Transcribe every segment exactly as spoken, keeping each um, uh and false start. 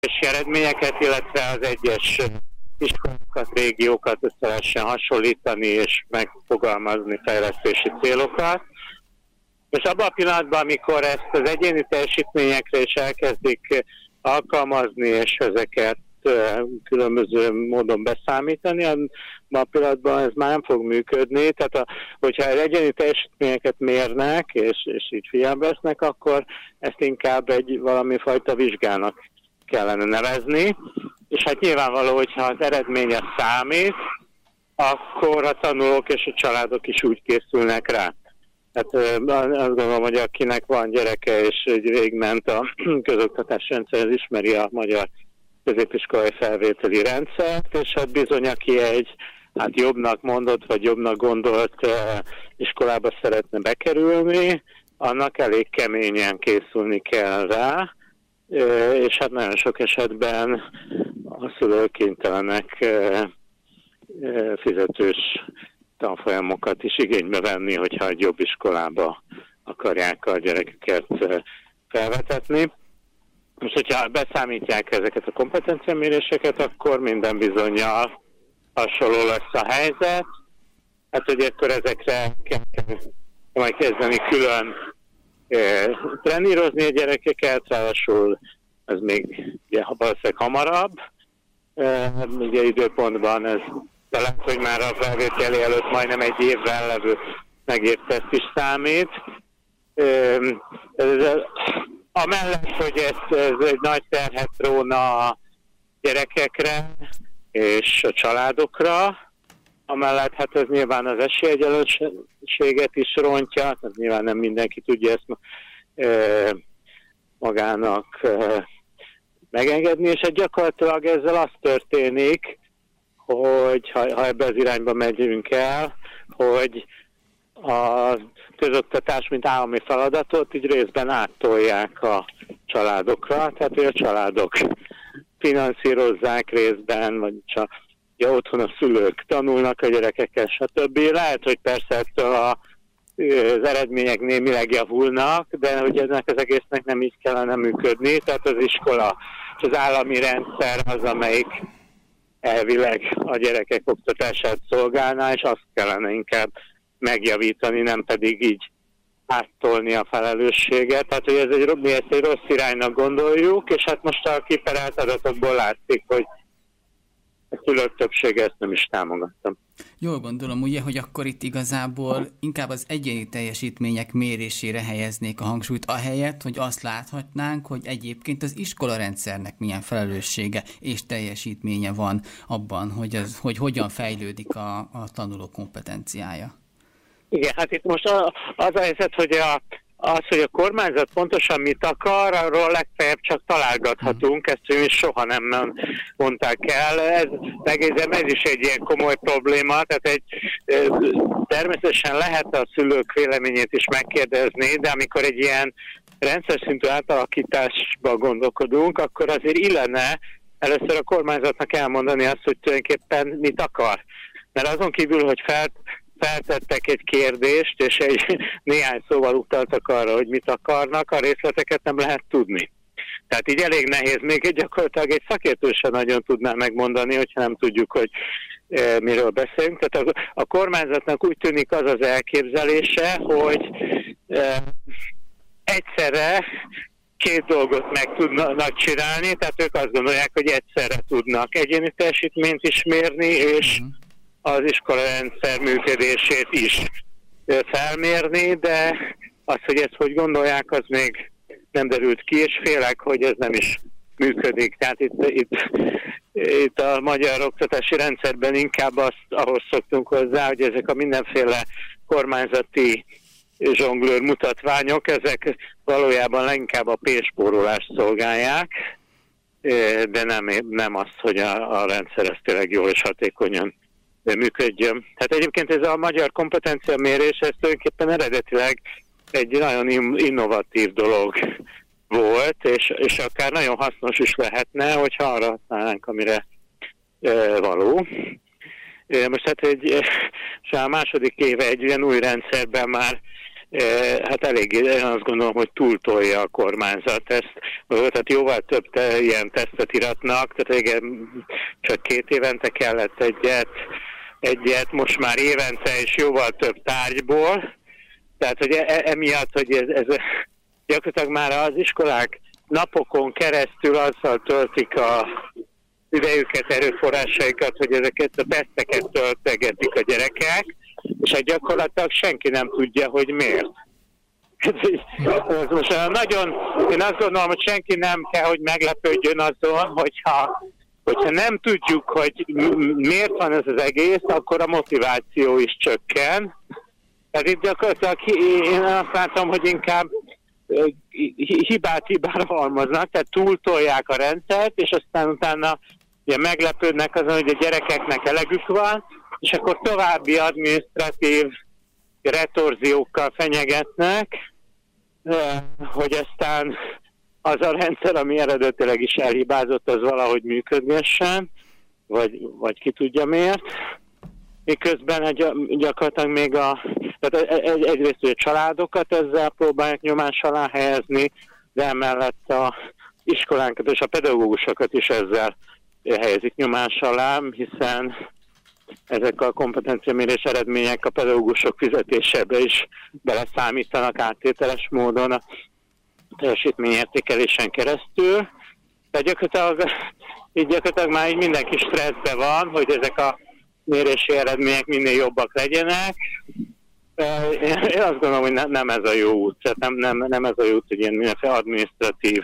eredményeket, illetve az egyes iskolákat, régiókat össze lehessen hasonlítani és megfogalmazni fejlesztési célokat. És abban a pillanatban, amikor ezt az egyéni teljesítményekre is elkezdik alkalmazni, és ezeket különböző módon beszámítani, abban a pillanatban ez már nem fog működni. Tehát a, hogyha egyéni teljesítményeket mérnek, és, és így figyelembe vesznek, akkor ezt inkább egy valami fajta vizsgának kellene nevezni. És hát nyilvánvaló, hogyha az eredménye számít, akkor a tanulók és a családok is úgy készülnek rá. Hát azt gondolom, hogy akinek van gyereke és végigment a közoktatás rendszer, ismeri a magyar középiskolai felvételi rendszert, és hát bizony, aki egy hát jobbnak mondott, vagy jobbnak gondolt iskolába szeretne bekerülni, annak elég keményen készülni kell rá, és hát nagyon sok esetben a szülők kénytelenek fizetős tanfolyamokat is igénybe venni, hogyha egy jobb iskolába akarják a gyerekeket felvetetni. Most, hogyha beszámítják ezeket a kompetenciaméréseket, akkor minden bizonnyal hasonló lesz a helyzet. Hát, hogy akkor ezekre kell majd kezdeni külön eh, trenírozni a gyerekeket, ráadásul ez még ugye, valószínűleg hamarabb. Eh, ugye időpontban ez de lehet, hogy már a felvételi előtt majdnem egy évvel levő megírt teszt is számít. Amellett, hogy ez, ez egy nagy terhet róna a gyerekekre és a családokra, amellett hát ez nyilván az esélyegyenlőséget is rontja, tehát nyilván nem mindenki tudja ezt magának megengedni, és hát gyakorlatilag ezzel az történik, hogy ha, ha ebbe az irányba megyünk el, hogy a közoktatás, mint állami feladatot így részben áttolják a családokra, tehát hogy a családok finanszírozzák részben, vagy csak ja, otthon a szülők tanulnak a gyerekekkel, stb. Lehet, hogy persze ettől a, az eredmények némileg javulnak, de hogy ennek az egésznek nem így kellene működni, tehát az iskola és az állami rendszer az, amelyik elvileg a gyerekek oktatását szolgálná, és azt kellene inkább megjavítani, nem pedig így áttolni a felelősséget. Tehát, hogy ez egy, mi ezt egy rossz iránynak gondoljuk, és hát most a kiperált adatokból látszik, hogy a szülők többsége ezt nem is támogattam. Jól gondolom, ugye, hogy akkor itt igazából inkább az egyéni teljesítmények mérésére helyeznék a hangsúlyt, ahelyett, hogy azt láthatnánk, hogy egyébként az iskolarendszernek milyen felelőssége és teljesítménye van abban, hogy, az, hogy hogyan fejlődik a, a tanuló kompetenciája. Igen, hát itt most a, az a helyzet, hogy a Az, hogy a kormányzat pontosan mit akar, arról legfeljebb csak találgathatunk, ezt ő is soha nem mondták el. Ez, megérzem, ez is egy ilyen komoly probléma, tehát egy, természetesen lehet a szülők véleményét is megkérdezni, de amikor egy ilyen rendszer szintű átalakításba gondolkodunk, akkor azért illene először a kormányzatnak elmondani azt, hogy tulajdonképpen mit akar. Mert azon kívül, hogy fel feltettek egy kérdést, és egy néhány szóval utaltak arra, hogy mit akarnak, a részleteket nem lehet tudni. Tehát így elég nehéz, még gyakorlatilag egy szakértő sem nagyon tudná megmondani, hogyha nem tudjuk, hogy e, miről beszélünk. Tehát a, a kormányzatnak úgy tűnik az az elképzelése, hogy e, egyszerre két dolgot meg tudnak csinálni, tehát ők azt gondolják, hogy egyszerre tudnak egyéni teljesítményt is mérni, és az iskolarendszer működését is felmérni, de az, hogy ezt hogy gondolják, az még nem derült ki, és félek, hogy ez nem is működik. Tehát itt, itt, itt a magyar oktatási rendszerben inkább azt, ahhoz szoktunk hozzá, hogy ezek a mindenféle kormányzati zsonglőr mutatványok, ezek valójában leginkább a pénzspórolást szolgálják, de nem, nem azt, hogy a, a rendszer ezt tényleg jól és hatékonyan működjön. Tehát egyébként ez a magyar kompetenciamérés, ez tulajdonképpen eredetileg egy nagyon innovatív dolog volt, és, és akár nagyon hasznos is lehetne, hogyha arra használnánk, amire e, való. E, most hát egy, a második éve egy ilyen új rendszerben már hát elég, én azt gondolom, hogy túltolja a kormányzat ezt. Tehát jóval több te, ilyen tesztet iratnak, tehát igen, csak két évente kellett egyet, egyet, most már évente és jóval több tárgyból. Tehát, hogy e, emiatt, hogy ez, ez gyakorlatilag már az iskolák napokon keresztül azzal töltik a idejüket, erőforrásaikat, hogy ezeket a teszteket töltegetik a gyerekek, és hát gyakorlatilag senki nem tudja, hogy miért. Ez most nagyon, én azt gondolom, hogy senki nem kell, hogy meglepődjön azon, hogyha, hogyha nem tudjuk, hogy miért van ez az egész, akkor a motiváció is csökken. Tehát itt gyakorlatilag én azt látom, hogy inkább hibát hibára halmoznak, tehát túltolják a rendszert, és aztán utána ugye meglepődnek azon, hogy a gyerekeknek elegük van, és akkor további adminisztratív retorziókkal fenyegetnek, hogy aztán az a rendszer, ami eredetileg is elhibázott, az valahogy működhessen, vagy, vagy ki tudja miért. Miközben gyakorlatilag még a, tehát egy, egyrészt hogy a családokat ezzel próbálják nyomás alá helyezni, de emellett a iskolánkat és a pedagógusokat is ezzel helyezik nyomás alá, hiszen ezek a kompetenciamérés eredmények a pedagógusok fizetésébe is beleszámítanak áttételes módon a teljesítményértékelésen keresztül. Tehát gyakorlatilag, így gyakorlatilag már így mindenki stresszben van, hogy ezek a mérési eredmények minél jobbak legyenek. Én azt gondolom, hogy nem ez a jó út. Tehát nem, nem, nem ez a jó út, hogy ilyen mindenféle adminisztratív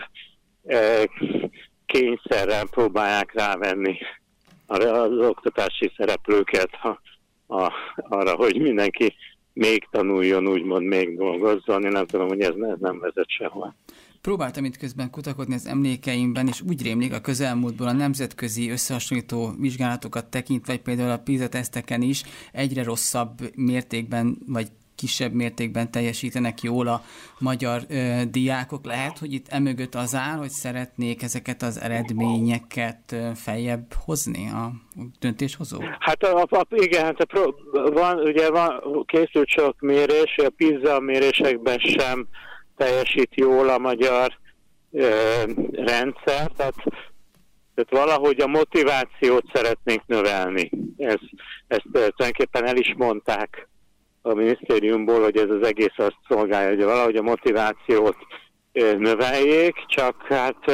kényszerrel próbálják rávenni az oktatási szereplőket a, a, arra, hogy mindenki még tanuljon, úgymond még dolgozzon. Én azt gondolom, hogy ez, ez nem vezet sehol. Próbáltam itt közben kutakodni az emlékeimben, és úgy rémlik a közelmúltból a nemzetközi összehasonlító vizsgálatokat tekintve, vagy például a PISA teszteken is egyre rosszabb mértékben, vagy kisebb mértékben teljesítenek jól a magyar ö, diákok. Lehet, hogy itt emögött az áll, hogy szeretnék ezeket az eredményeket ö, feljebb hozni a döntéshozók? Hát a, a, igen, hát a pro, van, ugye van, készült sok mérés, a PISA mérésekben sem teljesít jól a magyar ö, rendszer, tehát, tehát valahogy a motivációt szeretnénk növelni. Ez, ezt tulajdonképpen el is mondták a minisztériumból, hogy ez az egész azt szolgálja, hogy valahogy a motivációt növeljék, csak hát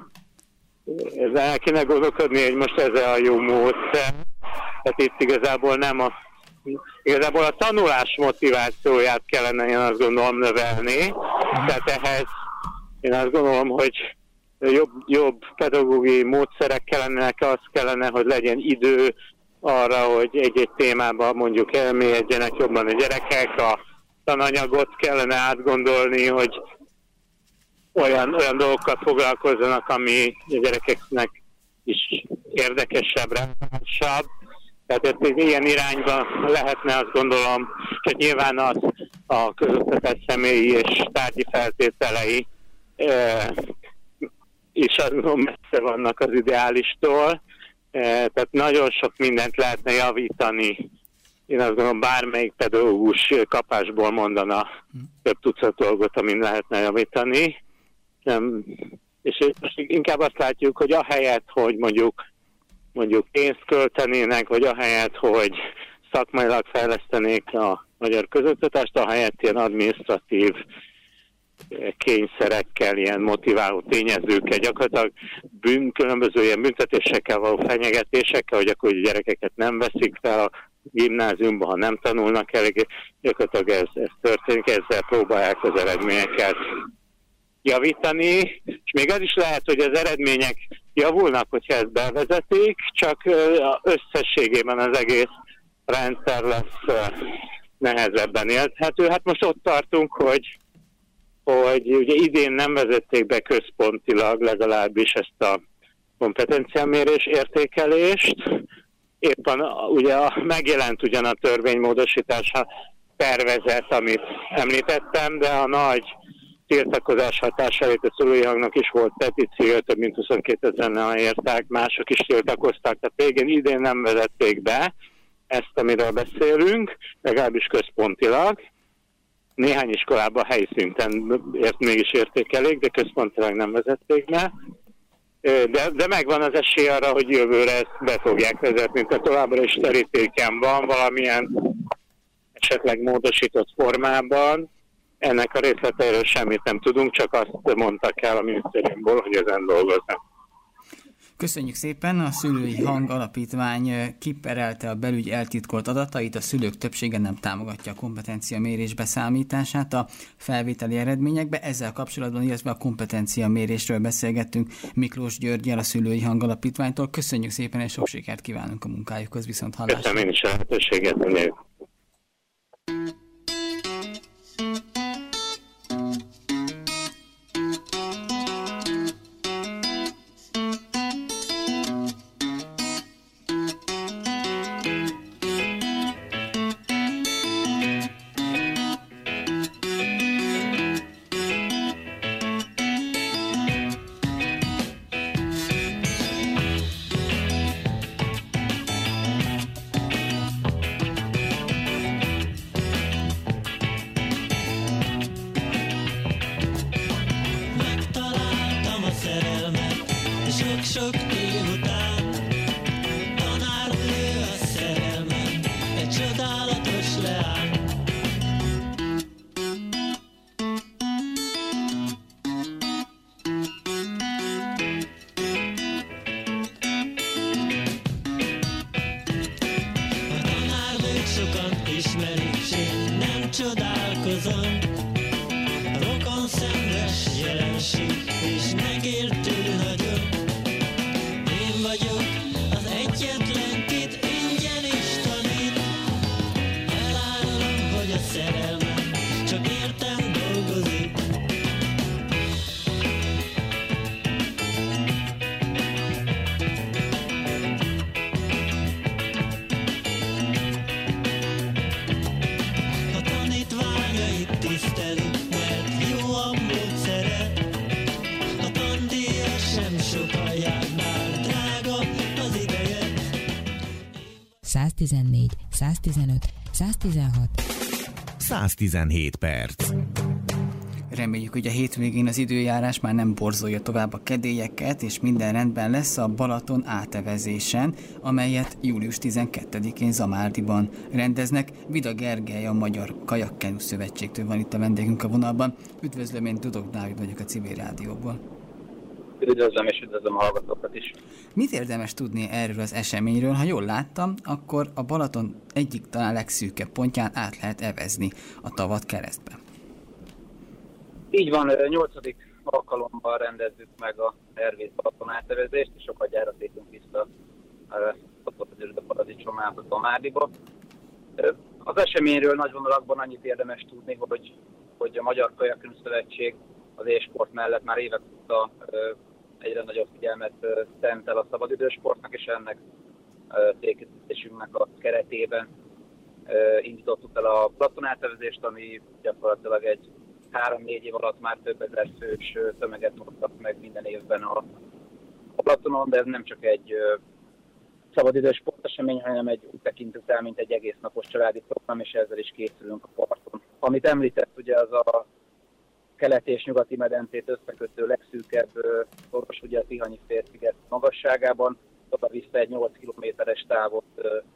el kéne gondolkodni, hogy most ez a jó módszer. Tehát itt igazából nem a igazából a tanulás motivációját kellene, én azt gondolom, növelni. Tehát ehhez én azt gondolom, hogy jobb, jobb pedagógiai módszerek kellenek, az kellene, hogy legyen idő arra, hogy egy-egy témában mondjuk elmélyedjenek jobban a gyerekek, a tananyagot kellene átgondolni, hogy olyan, olyan dolgokkal foglalkozzanak, ami a gyerekeknek is érdekesebb, relevansabb. Tehát ez ilyen irányba lehetne, azt gondolom, hogy nyilván az a közoktatás személyi és tárgyi feltételei e, is messze vannak az ideálistól. Tehát nagyon sok mindent lehetne javítani. Én azt gondolom, bármelyik pedagógus kapásból mondana több tucat dolgot, amin lehetne javítani. És most inkább azt látjuk, hogy ahelyett, hogy mondjuk, mondjuk pénzt költenének, vagy ahelyett, hogy szakmailag fejlesztenék a magyar közoktatást, ahelyett ilyen adminisztratív kényszerekkel, ilyen motiváló tényezőkkel, gyakorlatilag bűn, különböző ilyen büntetésekkel való fenyegetésekkel, hogy akkor a gyerekeket nem veszik fel a gimnáziumba, ha nem tanulnak elég, gyakorlatilag ez, ez történik, ezzel próbálják az eredményeket javítani, és még az is lehet, hogy az eredmények javulnak, hogyha ezt bevezetik, csak összességében az egész rendszer lesz nehezebben élhető. Hát most ott tartunk, hogy hogy ugye idén nem vezették be központilag legalábbis ezt a kompetenciamérés értékelést. Éppen ugye a, megjelent ugyan a törvénymódosítása tervezet, amit említettem, de a nagy tiltakozás hatására itt a szülői hangnak is volt petíció, több mint huszonkétezren aláírták, mások is tiltakoztak, tehát végén idén nem vezették be ezt, amiről beszélünk, legalábbis központilag. néhány iskolában helyszinten ért, mégis értékelik, de központilag nem vezették be. De, de megvan az esély arra, hogy jövőre ezt be fogják vezetni, tehát továbbra is terítéken van valamilyen esetleg módosított formában. Ennek a részleteiről semmit nem tudunk, csak azt mondtak el a minisztériumból, hogy ezen dolgoznak. Köszönjük szépen! A Szülői Hang Alapítvány kiperelte a belügy eltitkolt adatait, a szülők többsége nem támogatja a kompetencia mérés beszámítását a felvételi eredményekbe. Ezzel kapcsolatban, illetve a kompetencia mérésről beszélgettünk Miklós Györggyel, a Szülői Hang Alapítványtól. Köszönjük szépen, és sok sikert kívánunk a munkájukhoz, viszont hallásra! Köszönöm én is a lehetőséget, hogy sok év után tanárnő a szerelmem, egy csodálatos leány. A tanárnőt sokan ismerik, s én nem csodálkozom. Rokon szenves jelenség, és megértő nagyon. Vagyok az egyetlen, kit ingyen is tanít. Elárulom, hogy a szerelmem csak értem dolgozik. A tanítványait tisztelik, mert jó a módszere. A tandíja sem sokan jár már. száztizennégy, száztizenöt, száztizenhat, száztizenhét perc. Reméljük, hogy a hétvégén az időjárás már nem borzolja tovább a kedélyeket, és minden rendben lesz a Balaton átevezésen, amelyet július tizenkettedikén Zamárdiban rendeznek. Vida Gergely, a Magyar Kajakkenu Szövetségtől van itt a vendégünk a vonalban. Üdvözlöm, én Dudok Dávid vagyok a Civil Rádióból. Üdvözlöm, és üdvözlöm a hallgatókat is. Mit érdemes tudni erről az eseményről? Ha jól láttam, akkor a Balaton egyik talán legszűkebb pontján át lehet evezni a tavat keresztbe. Így van, nyolcadik alkalommal rendezzük meg a tervét Balaton átevezést, és sokat gyára tépünk vissza a paradicsomát a Zamárdiba. Az eseményről nagy vonalakban annyit érdemes tudni, hogy, hogy a Magyar Kajakkenu Szövetség az e-sport mellett már évek óta egyre nagyobb figyelmet szentel a szabadidősportnak, és ennek célkitűzésünknek a keretében indítottuk el a Balaton átevezést, ami gyakorlatilag egy három-négy év alatt már több ezer fős tömeget hoztak meg minden évben a Balatonon, de ez nem csak egy szabadidős sportesemény, hanem egy úgy tekintünk el, mint egy egész napos családi program, és ezzel is készülünk a parton. Amit említett, ugye az a keleti és nyugati medencét összekötő legszűkebb szoros, ugye a Tihanyi félsziget magasságában, oda vissza egy nyolc kilométeres távot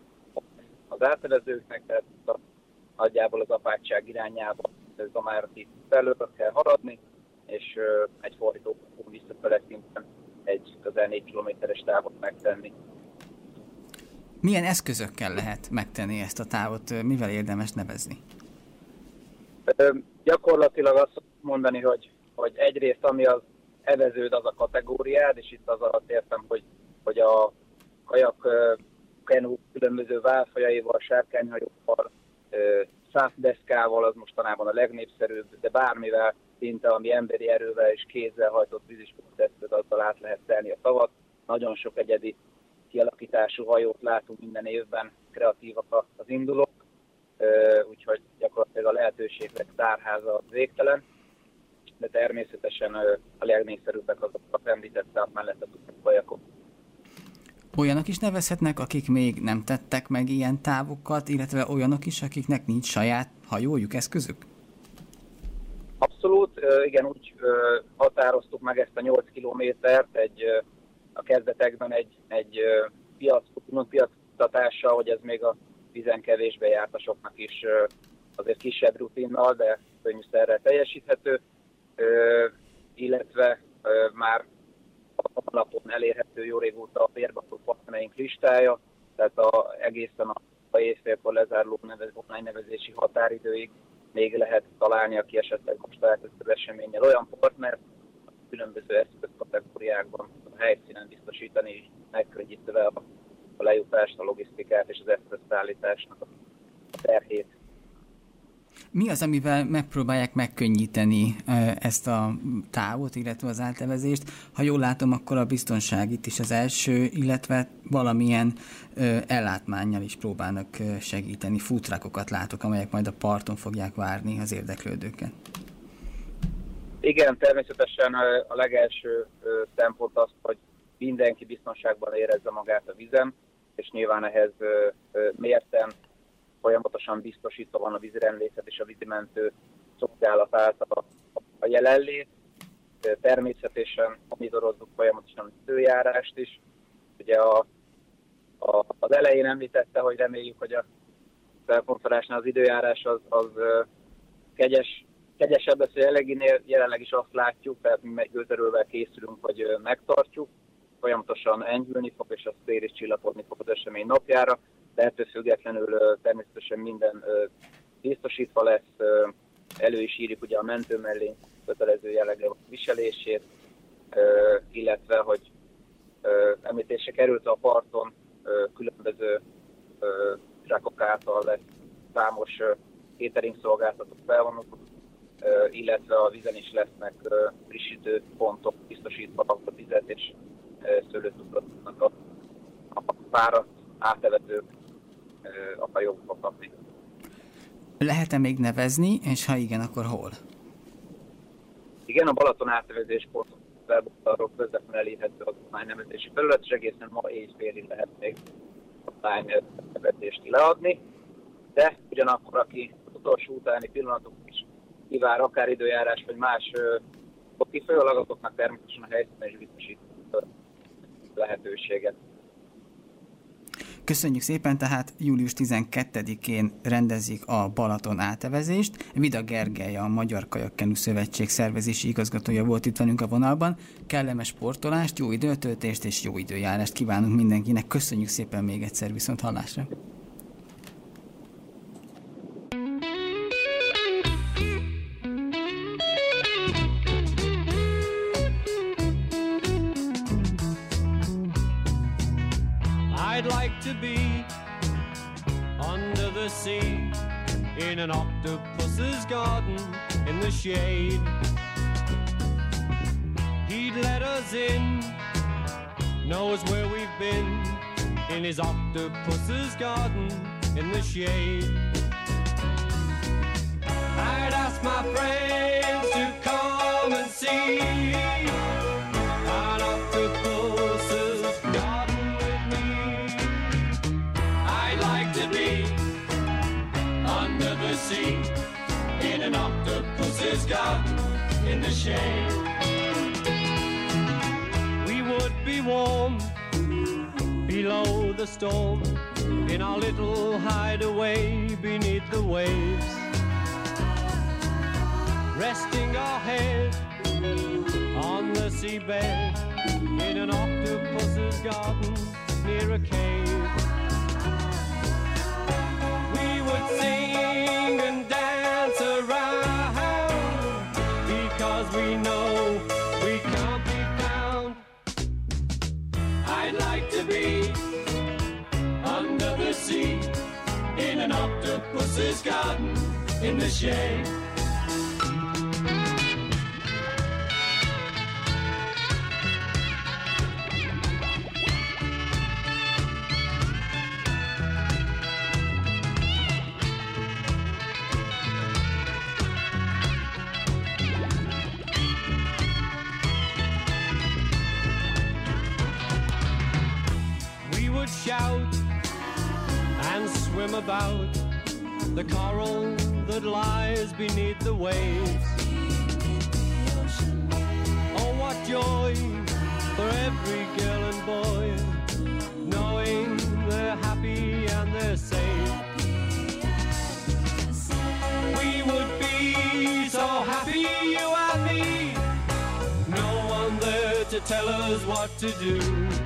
az átevezőknek, tehát nagyjából az apátság irányába Zamárdi felől kell haladni, és egy fordítókon visszafele szinten egy közel négy kilométeres távot megtenni. Milyen eszközökkel lehet megtenni ezt a távot? Mivel érdemes nevezni? Ö, gyakorlatilag azt mondani, hogy, hogy egyrészt ami az eveződ, az a kategóriád, és itt az alatt értem, hogy, hogy a kajak kenu különböző válfajaival, sárkányhajóval, száfdeszkával az mostanában a legnépszerűbb, de bármivel, szinte ami emberi erővel és kézzel hajtott vízisporteszköz, azzal át lehet szelni a tavat. Nagyon sok egyedi kialakítású hajót látunk minden évben, kreatívak az indulók, úgyhogy gyakorlatilag a lehetőségek tárháza végtelen, de természetesen a legnépszerűbbek azok a említett szám mellett a kajakok. Olyanok is nevezhetnek, akik még nem tettek meg ilyen távokat, illetve olyanok is, akiknek nincs saját hajójuk, eszközük? igen, úgy határoztuk meg ezt a nyolc kilométert egy, a kezdetekben egy, egy piac, piactatással, hogy ez még a vízen kevésbé jártasoknak is azért kisebb rutinnal, de könnyűszerrel teljesíthető, illetve már a honlapon elérhető jó régóta a férbató partnereink listája, tehát a, egészen a, a évfélkor lezáruló nevez, online nevezési határidőig még lehet találni, aki esetleg most találkozik az eseménnyel olyan partnert, különböző eszközkategóriákban a helyszínen biztosítani, megkönnyítve a, a lejutást, a logisztikát és az eszközszállításnak a terhét. Mi az, amivel megpróbálják megkönnyíteni ezt a távot, illetve az átnevezést? Ha jól látom, akkor a biztonság itt is az első, illetve valamilyen ellátmánnyal is próbálnak segíteni. Foodtruckokat látok, amelyek majd a parton fogják várni az érdeklődőket. Igen, természetesen a legelső szempont az, hogy mindenki biztonságban érezze magát a vízen, és nyilván ehhez mérten folyamatosan biztosítva van a vízirendészet és a vízimentő szolgálat által a jelenlét. Természetesen monitorozzuk folyamatosan az időjárást is. Ugye a, a, az elején említette, hogy reméljük, hogy a felkonferálásnál az időjárás az, az kegyes, kegyesebb lesz a jelenleginél. Jelenleg is azt látjuk, tehát mi megőzerővel készülünk, hogy megtartjuk. Folyamatosan enyhülni fog, és a szél is csillapodni fog az esemény napjára. De ettől függetlenül természetesen minden biztosítva lesz, elő is írjuk ugye a mentő mellé kötelező jellegű viselését, illetve, hogy említése került a parton különböző truckok által lesz számos catering szolgáltatók felvonulnak, illetve a vízen is lesznek frissítő pontok biztosítva a vizet és szőlőcukrotnak a, a fáradt átevetők a hajókba kapni. Lehet-e még nevezni, és ha igen, akkor hol? Igen, a Balaton átnevezés pont weboldalról közvetlenül elérhető az online nevezési felület, és egészen ma éjfélig lehet még online nevezést leadni, de ugyanakkor, aki az utolsó utáni pillanatok is kivár akár időjárás, vagy más kifolyólag, azoknak természetesen a helyszínen is biztosít lehetőséget. Köszönjük szépen, tehát július tizenkettedikén rendezik a Balaton átevezést. Vida Gergely, a Magyar Kajakkenu Szövetség szervezési igazgatója volt itt velünk a vonalban. Kellemes sportolást, jó időtöltést és jó időjárást kívánunk mindenkinek. Köszönjük szépen még egyszer, viszont hallásra! I'd like to be under the sea in an octopus's garden in the shade. He'd let us in, knows where we've been in his octopus's garden in the shade. I'd ask my friends to come and see an octopus's garden with me. I'd like to be under the sea in an octopus's garden in the shade. We would be warm below the storm in our little hideaway beneath the waves, resting our head on the seabed in an octopus's garden near a cave. We would sing and dance around because we know we can't be found. I'd like to be under the sea in an octopus's garden in the shade. Shout and swim about the coral that lies beneath the waves. joy for every girl and boy, knowing they're happy and they're safe. We would be so happy, you and me, no one there to tell us what to do.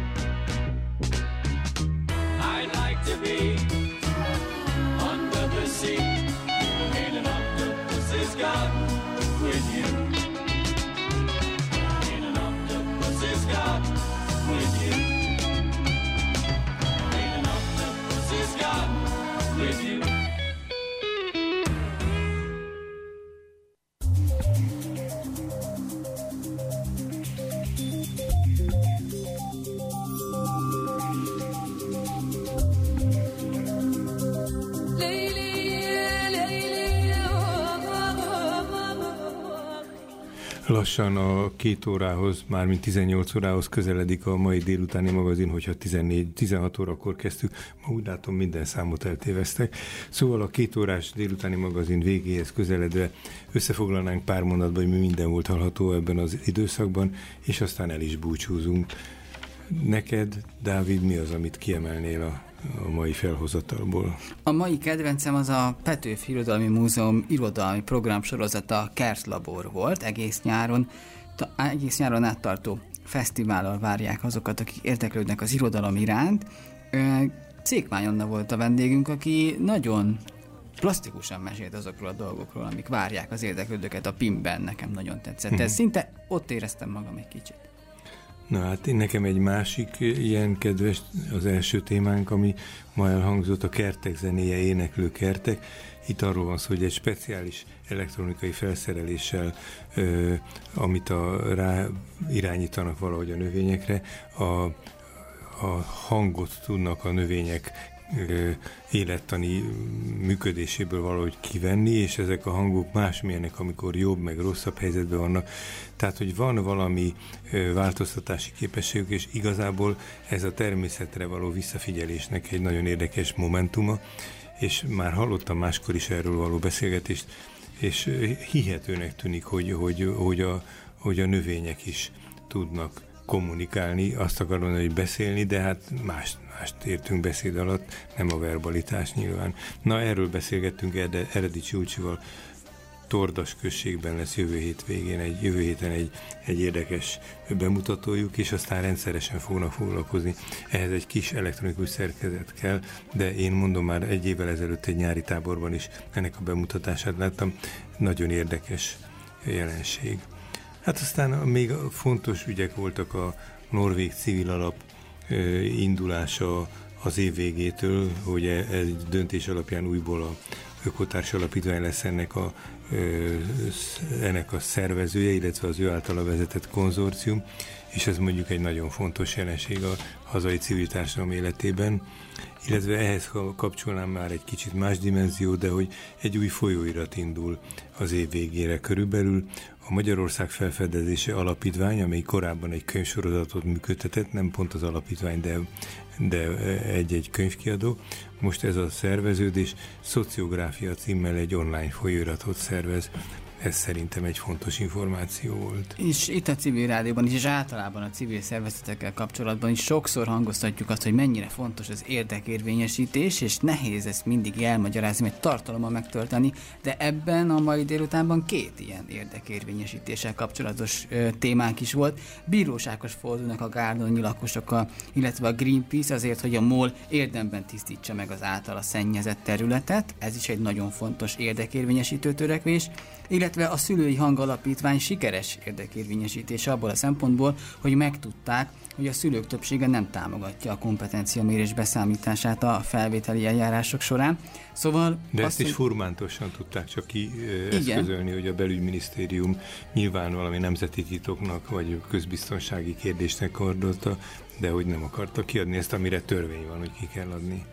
I'd like to be under the sea in an octopus's garden with you. In an octopus's garden with you. In an octopus's garden with you. Lassan a két órához, mármint tizennyolc órához közeledik a mai délutáni magazin, hogyha tizennégy, tizenhat órakor kezdtük. Ma úgy látom, minden számot eltéveztek. Szóval a két órás délutáni magazin végéhez közeledve összefoglalnánk pár mondatban, hogy mi minden volt hallható ebben az időszakban, és aztán el is búcsúzunk. Neked, Dávid, mi az, amit kiemelnél a a mai felhozatalból? A mai kedvencem az a Petőfi Irodalmi Múzeum irodalmi programsorozata Kertlabor volt. Egész nyáron, ta, egész nyáron áttartó fesztivállal várják azokat, akik érdeklődnek az irodalom iránt. Cékmány Anna volt a vendégünk, aki nagyon plastikusan mesélt azokról a dolgokról, amik várják az érdeklődőket a pimben. Nekem nagyon tetszett. Ez szinte ott éreztem magam egy kicsit. Na hát én nekem egy másik ilyen kedves, az első témánk, ami ma elhangzott, a kertek zenéje, éneklő kertek. Itt arról van szó, hogy egy speciális elektronikai felszereléssel, ö, amit a, rá irányítanak valahogy a növényekre, a, a hangot tudnak a növények ö, élettani működéséből valahogy kivenni, és ezek a hangok másmilyenek, amikor jobb, meg rosszabb helyzetben vannak. Tehát, hogy van valami ö, változtatási képességük, és igazából ez a természetre való visszafigyelésnek egy nagyon érdekes momentuma, és már hallottam máskor is erről való beszélgetést, és hihetőnek tűnik, hogy, hogy, hogy, a, hogy a növények is tudnak kommunikálni, azt akarom, hogy beszélni, de hát más, mást értünk beszéd alatt, nem a verbalitás nyilván. Na, erről beszélgettünk Eredicsi Julcsival. Tordas községben lesz jövő hét végén, egy, jövő héten egy, egy érdekes bemutatójuk, és aztán rendszeresen fognak foglalkozni. Ehhez egy kis elektronikus szerkezet kell, de én mondom, már egy évvel ezelőtt egy nyári táborban is ennek a bemutatását láttam. Nagyon érdekes jelenség. Hát aztán még fontos ügyek voltak a Norvég Civil Alap indulása az év végétől, hogy egy döntés alapján újból a Ökotárs Alapítvány lesz ennek a, ennek a szervezője, illetve az ő általa vezetett konzorcium, és ez mondjuk egy nagyon fontos jelenség a hazai civil társadalom életében, illetve ehhez kapcsolnám már egy kicsit más dimenzió, de hogy egy új folyóirat indul az év végére körülbelül, a Magyarország Felfedezése Alapítvány, amely korábban egy könyvsorozatot működtetett, nem pont az alapítvány, de, de egy-egy könyvkiadó. Most ez a szerveződés Szociográfia címmel egy online folyóiratot szervez. Ez szerintem egy fontos információ volt. És itt a civil rádióban is, és általában a civil szervezetekkel kapcsolatban is sokszor hangoztatjuk azt, hogy mennyire fontos az érdekérvényesítés, és nehéz ezt mindig elmagyarázni, vagy tartalommal megtölteni, de ebben a mai délutánban két ilyen érdekérvényesítéssel kapcsolatos ö, témánk is volt. Bíróságos fordulnak a gárdonyi lakosokkal, illetve a Greenpeace azért, hogy a MOL érdemben tisztítsa meg az általa szennyezett területet. Ez is egy nagyon fontos érdekérvényesítő törekvés, illetve a Szülői Hang Alapítvány sikeres érdekérvényesítése abból a szempontból, hogy megtudták, hogy a szülők többsége nem támogatja a kompetenciamérés beszámítását a felvételi eljárások során. Szóval de azt, ezt is hogy... furmántosan tudták csak ki eszközölni, hogy a belügyminisztérium nyilván valami nemzeti titoknak vagy közbiztonsági kérdésnek hordolta, de hogy nem akarta kiadni ezt, amire törvény van, hogy ki kell adni.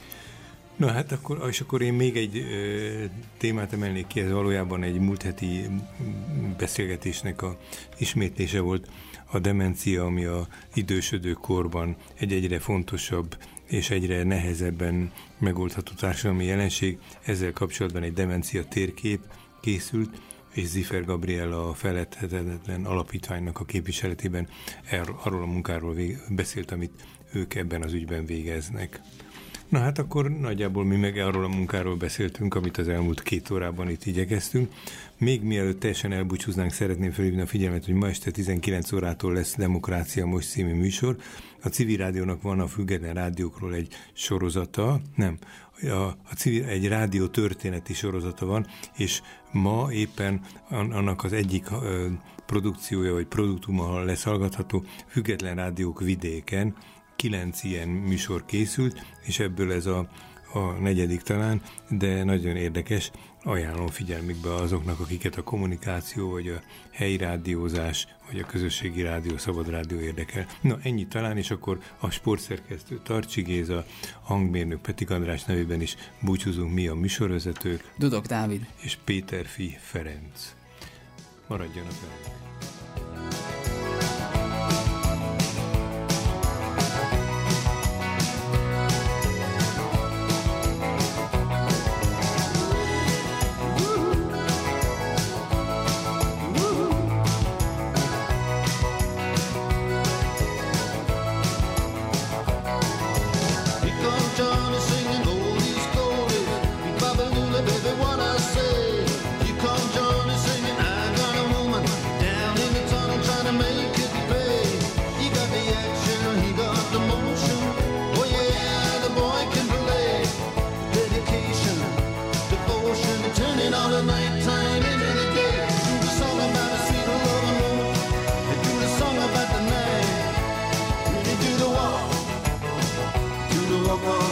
Na hát akkor, és akkor én még egy ö, témát emelnék ki, ez valójában egy múlt heti beszélgetésnek a ismétlése volt, a demencia, ami a idősödő korban egy egyre fontosabb és egyre nehezebben megoldható társadalmi jelenség. Ezzel kapcsolatban egy demencia térkép készült, és Ziffer Gabriella a Feledhetetlen Alapítványnak a képviseletében arról a munkáról beszélt, amit ők ebben az ügyben végeznek. Na hát akkor nagyjából mi meg arról a munkáról beszéltünk, amit az elmúlt két órában itt igyekeztünk. Még mielőtt teljesen elbúcsúznánk, szeretném felhívni a figyelmet, hogy ma este tizenkilenc órától lesz Demokrácia Most című műsor. A Civil Rádiónak van a független rádiókról egy sorozata, nem, a, a civil, egy rádió történeti sorozata van, és ma éppen annak az egyik ö, produkciója, vagy produktuma lesz hallgatható, Független Rádiók vidéken. Kilenc ilyen műsor készült, és ebből ez a, a negyedik talán, de nagyon érdekes, ajánlom figyelmükbe azoknak, akiket a kommunikáció, vagy a helyi rádiózás, vagy a közösségi rádió, szabad rádió érdekel. Na, ennyi talán, és akkor a sportszerkesztő Tarcsi Géza, hangmérnök Petik András nevében is búcsúzunk mi a műsorvezetők. Dudok Dávid. És Péterfi Ferenc. Maradjanak velünk. Walk on.